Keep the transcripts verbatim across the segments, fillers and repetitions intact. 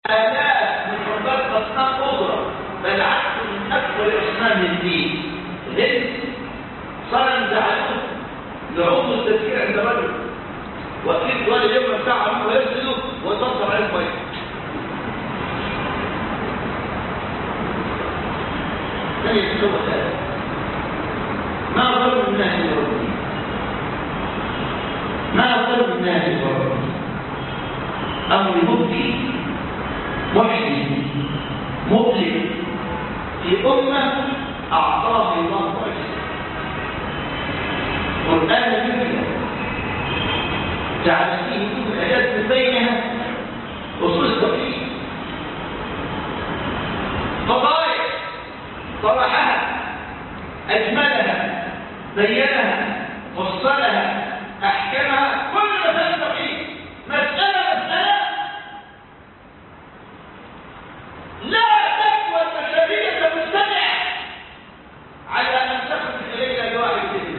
آلاف من عباد أصنام أخرى، بل عدد من أكبر أصنام الدين. الهند صنم جعلوه لعوض التذكير عند رجل، وأكيد ولا يوم ساعة ويسجدوا ويتصل عليه كويس. من يتسوى هذا؟ ما ضرب الناس بربهم؟ ما ضرب الناس بربهم؟ أمر مبكي محزن مظلم في أمة أعطاها الله معجزة. قرآن كريم جعل فيه كل الآيات من بينها أصول التوحيد، فضائل طرحها أجملها بينها فصلها أحكمها، كل مسائل التوحيد مسألة مسألة لا تقوى البشرية مجتمعة على أن تخرج إلينا بواحد منهم.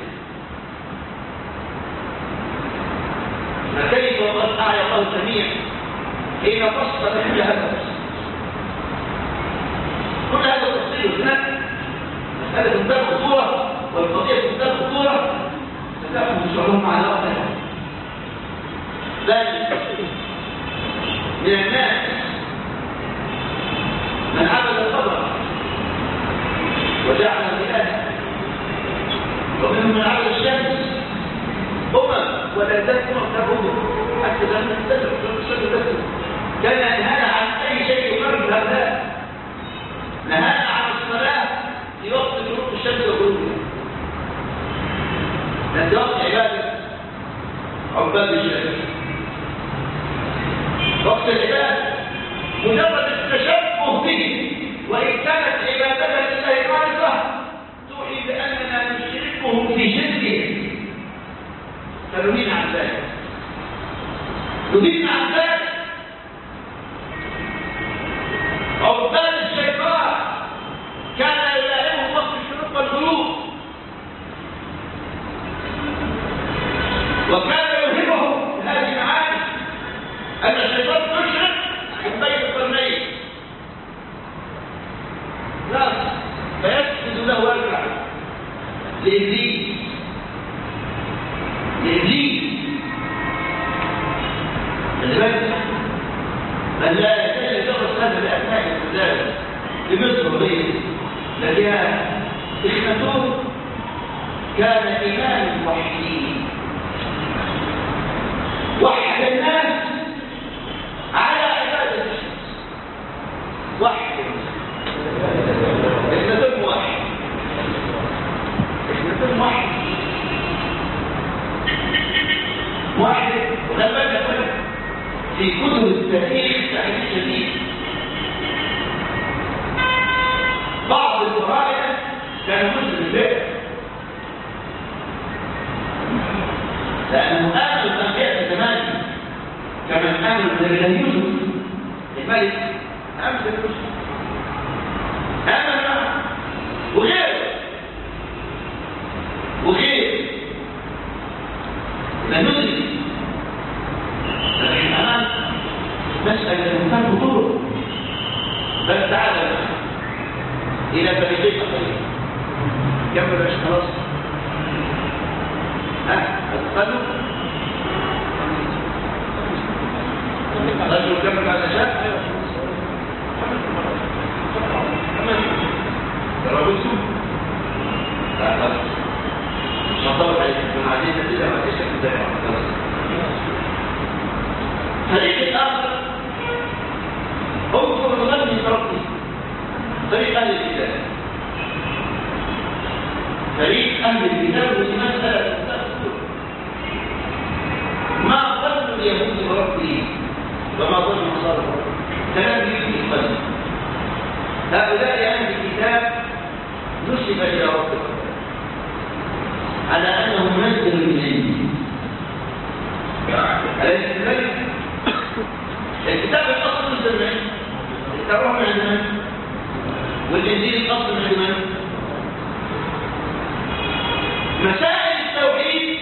فكيف وقد أعي الله الجميع حين فصل كل هذا التفصيل؟ كل هذا التفصيل هناك مسألة منتهى الخطورة، والقضية منتهى الخطورة فتأخذ شعورهم على وقتها. بل من الناس من عبد القبر وجعل الإله، ومنهم من عبد الشمس. أمم ولا تكون تبعهم حتى لم تتبع كان ينهانا عن أي شيء يقرب هؤلاء. نهانا عن الصلاة في وقت شروق الشمس وغروبها، لأن وقت عبادة عباد الشمس، وقت العبادة مجرد التشبه به، وإن كانت عبادتنا لله خالصة توحي بأننا نشركهم في جنسه، فنهينا عن ذلك نهينا عن ذلك. عباد الشيطان كان يلائمهم وقت الشروق والغروب، وكان يوهمهم هذه المعاني أن الشيطان تشرك من بين القرنين، لا فيسجد له ويرجع لإبليس لإبليس لذلك بل لا يزال يدرس هذا لأبناء البلاد في مصر وغيره. لكن إخناتون كان إمام الموحدين، وحد الناس على عبادة الشمس، وحد إخناتون موحد، إخناتون موحد موحد ولما يكون في كتب التاريخ تحديد شديد بعض القرائن كانوا مسلم البيت، لأنه آمن الأنبياء زمان كمن آمن بالله يوسف الملك، آمن بالله آمن معه وغيره وغيره لا ندرك. لكن أمام مسألة منتهى خطورة. بس تعالى إلى فريقين قليل كمل باش خلاص. ها أدخلوا رجل كمل على شاء رابطوا لا خلاص مش هطلب عليك من عديدة كده ما تشك دائما خلاص. فريق الآخر انظر الغني ترقي فريق أهل الكتاب. فريق أهل الكتاب ودي مسألة ما ظن اليهود بربه وما ظن النصارى بربه، كلام يجي القلب. هؤلاء أهل الكتاب نسب إلى ربهم على أنهم نزلوا من عنده. أليس كذلك؟ الكتاب الأصل نزل من عنده، التوراة من عند من؟ والإنجيل الأصل من عند من؟ مسائل التوحيد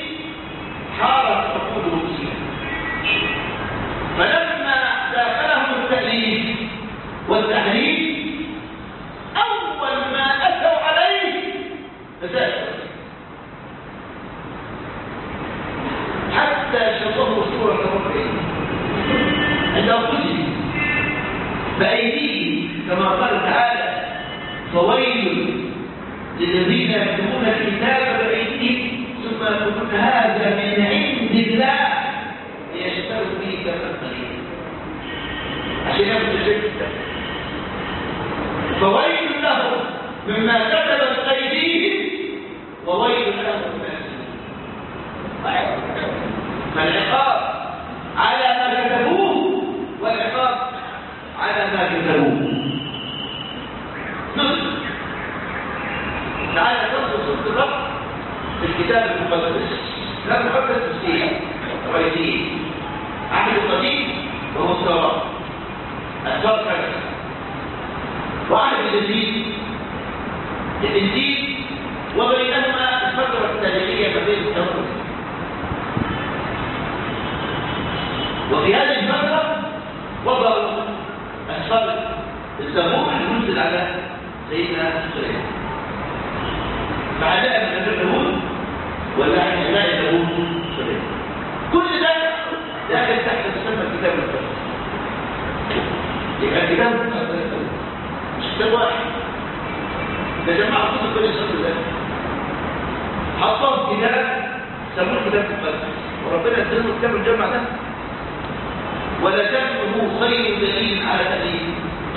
حارت عقولهم فيها، فلما داخلهم التأليف والتحريف أول ما أتوا عليه فساد، حتى شطبوا سورة ربهم عند أنفسهم بأيديهم كما قال تعالى: فويل للذين يكتبون الكتاب بأيديهم ثم يقولون هذا من عند الله ليشتروا به ثمنا قليلا عشان ياخذوا الشرك. فويل لهم مما كتبت أيديهم وويل لهم مما يكسبون. فالعقاب على ما كتبوه والعقاب على ما كتبوه. نصف تعالى نصف سورة الرب في الكتاب المقدس. لا المقدس مسيح رئيسيين عهد القديم وهو التوراة أسفار كذا، وعهد الجديد الإنجيل، وبينهما الفترة التاريخية ما بين التوراة. وفي هذه الفترة وضعوا أسفار الزبور المنزل على سيدنا سليمان مع ذلك من اليهود ولا عن أبناء اليهود سليمان. كل ده داخل تحت مسمى الكتاب المقدس. يبقى الكتاب المقدس مش كتاب واحد، ده جماعة كتب بني إسرائيل الله حطوا كتاب سموه الكتاب المقدس، وربنا اداله الكتاب الجمع ده. ولا تكتبوا خير دليل على تأليفه.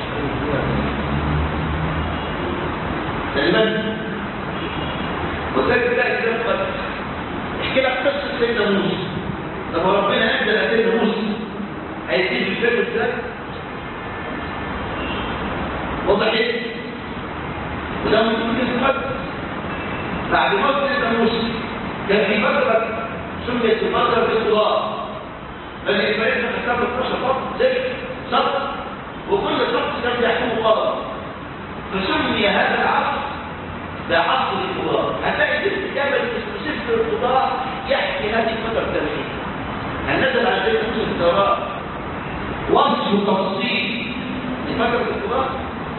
سلمان وذلك لا الكتاب المقدس احكي لك قصة سيدنا موسى. طب ربنا أنزل على سيدنا موسى هيسيب الفيلم ازاي؟ وضحت وده من كل المقدس. بعد موت سيدنا موسى كان في فترة سميت فترة القضاء، بل إسرائيل كتاب اثناشر فصل زي سطر، وكل سطر كان يحكم قضاء، فسمي هذا العصر بعصر القضاء. هتلاقي الكتاب سفر القضاء يحكي هذه الفترة التاريخية. هل نزل على سيدنا موسى التوراة وصف تفصيل لفترة القضاء؟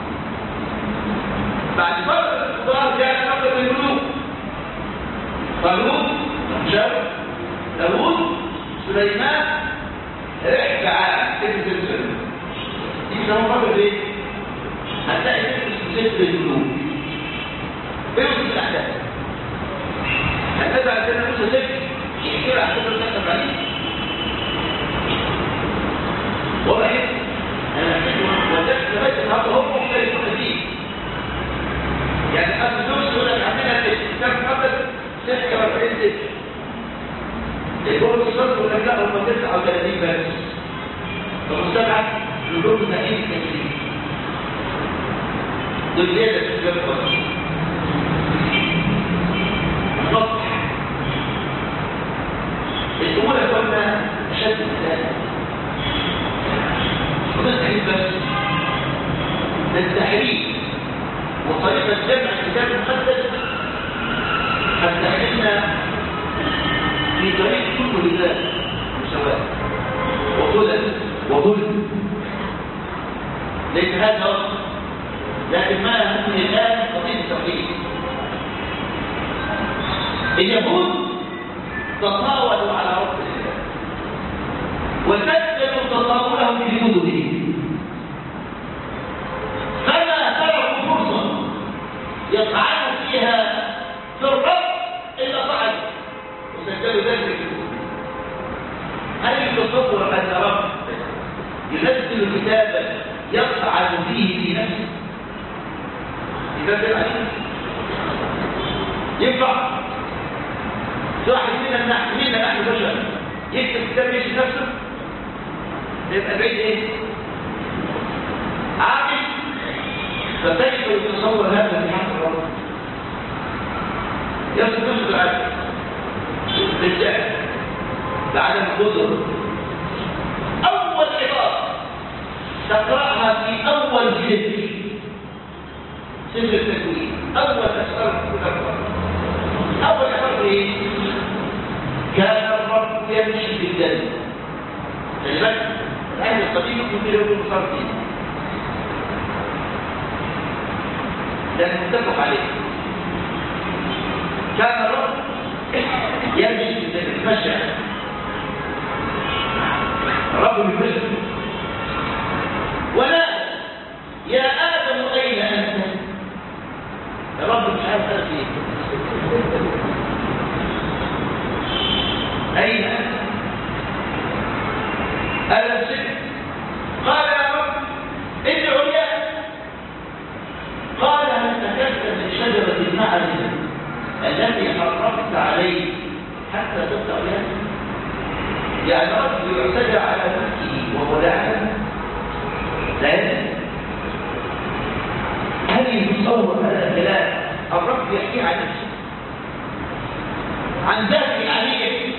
بعد فترة القضاء جاءت فترة الملوك، طالوت، شاول، داوود، سليمان، رفعة ابن سليمان. دي بيسموها فترة ايه؟ هتلاقي سفر الملوك بيوصف الأحداث. هنزل على سيدنا موسى سفر يحكي له أحداث المكتب عليه. وبعدين أنا أحكي وذلك لغاية النهارده هم مختلفون فيه. يعني أبو دوس يقول لك عندنا الكتاب المقدس ستة وأربعين سفر. يقول الصدر يقول لك لا هم تسعة وثلاثين بس. فمستبعد يقول لك تأكيد التكليف. دول زيادة في الكتاب المقدس. النصح الأولى كنا أشد الثانية. وتستحيل بس للتحريف وطريقة جمع الكتاب المقدس هتدخلنا في طريق كل الله مساواة وظلم وظلم. ليس هذا أصل، لكن ما نحن الآن قضية التوحيد. اليهود تطاولوا على رب العالمين وسجلوا تطاولهم في مدنهم، فما تركوا فرصة يطعنوا فيها في الرب إلا طعنوا وسجلوا ذلك في مدنهم. هل يتصور أن رب ينزل كتابا يطعن فيه في نفسه؟ ينزل عليه ينفع؟ واحد منا نحن منا نحن بشر يكتب كتاب يشي نفسه يبقى بعيد ايه؟ عاقل. فكيف يتصور هذا في حق الرب؟ يصل نفسه العدل بالجهل بعدم القدرة. أول عبارة تقرأها في أول سفر سفر التكوين، أول أسفار الكتاب. أول عبارة ايه؟ كان الرب يمشي في الجنة. خلي بالك الأهل القديم يكون في يوم الفرقين لأن متفق عليه. كان الرب يمشي في المشي، الرب يمشي ولا يا آدم أين أنت؟ الرب مش عارف أنا فيه أين أنت؟ ألم سكت؟ قال يا رب إني عريان. قال هل أكلت من شجرة المعرفة التي حرمت عليه حتى تصبح عريان؟ يعني رب يعتدى على نفسه وهو لا يعلم. لا هل يتصور هذا الكلام الرب يحكي عن نفسه عن ذاته العلية؟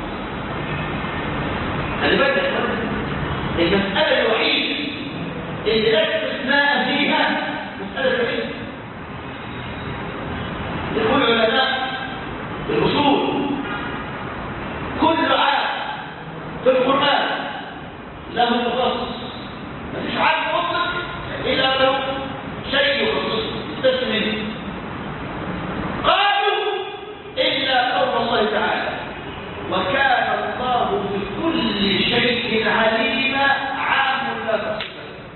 خلي بالك المسألة الوحيدة اللي لا استثناء فيها مسألة العلم. يقول العلماء بالأصول كل عام في القرآن له مخصص، مفيش عام مطلق إلا له شيء يخصصه يستثنى منه. قالوا إلا قول الله تعالى وكان الله بكل شيء عليما عام لا تخصص.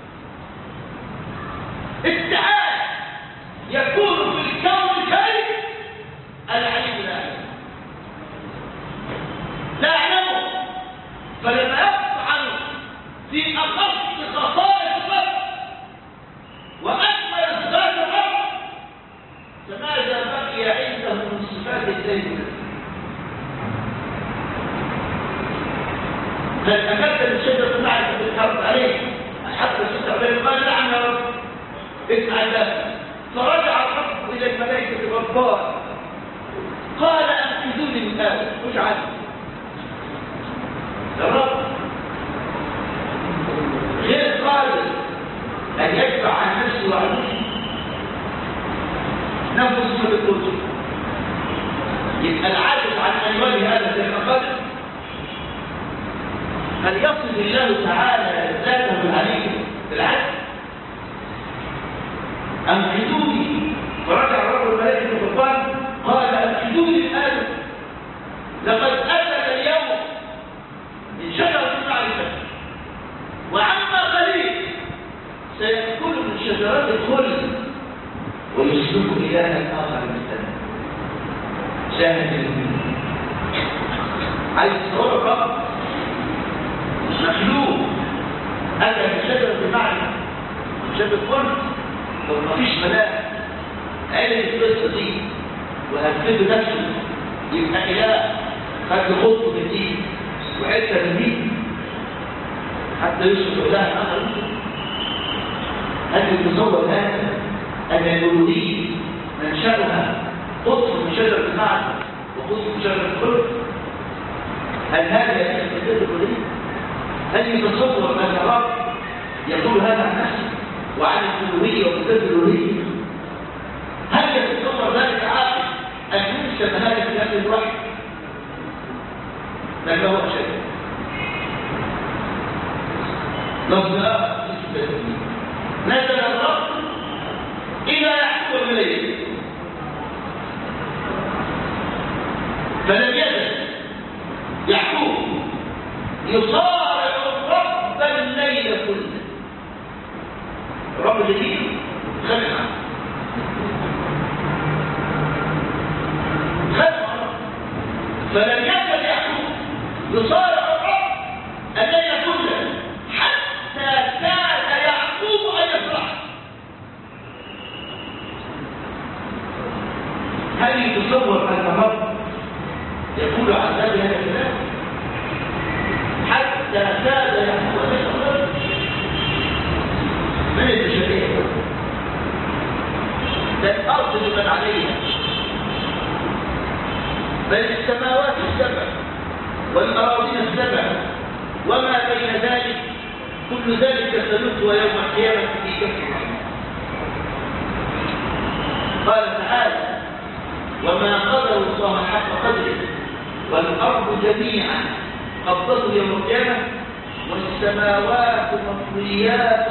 التعالى يكون في الكون الكريم العليم لا يعلم لا يعلمه، فلما يفعل في أخص خصائص الرب وأكمل صفات الرب فماذا بقي عنده من صفات الله؟ هل أكلت من شجرة المعرفة بالحرب عليه حتى ستة عليه؟ قال نعم يا رب. اسمع الله. فرجع الرب إلى الملائكة الغفار قال أنقذوني من هذا. مش عارف الرب غير قادر أن يدفع عن نفسه وعنه نفسه بالقدس. يبقى العاجز عن أن يولي هذا في القدر هل يصف الله تعالى ذاته العليم بالعدل؟ أنقذوني. فرجع الرب الملائكة الغفار قال أنقذوني من هذا لقد أكل اليوم من شجرة المعرفة وعما قليل سيأكل من شجرات الخلد ويسلك إلها آخر مستمر. شاهد المؤمنين عايز تصور الرب مخلوق أكل من شجرة المعرفة شجرة الخلد. لو مفيش ملاك علم القصة دي وهتفيد نفسه يبقى إله خد خطه من دي وحته من دي حتى يصبح إله آخر. هل يتصور هذا أن الألوهية منشأها قطف من شجرة المعرفة وقطف من شجرة الخلد؟ هل هذا يستفيد الألوهية؟ هل يتصور أن الرب يقول هذا عن نفسه وعن الألوهية وصفات الألوهية؟ هل يتصور ذلك عاقل أن ينسب هذا الكلام الوحي؟ بل هو شيء لفظ آخر نزل الرب إلى يعقوب الليل فلم يزل يعقوب يصارع الرب الليل كله. الرب جديد خلق خلق فلم يزل يعقوب يصارع الرب الليل كله حتى كاد يعقوب أن يفرح. هل يتصور أن الرب يقول عن ذلك هذا الكلام حتى كاد يعقوب أن يفرح؟ من التشريع الأرض لمن عليها بل السماوات السبع والأراضين السبع وما بين ذلك كل ذلك سنلقى يوم القيامة في كف الرحمن. قال تعالى وما قدر الله حق قدره والأرض جميعا قبضته يوم القيامة والسماوات مطويات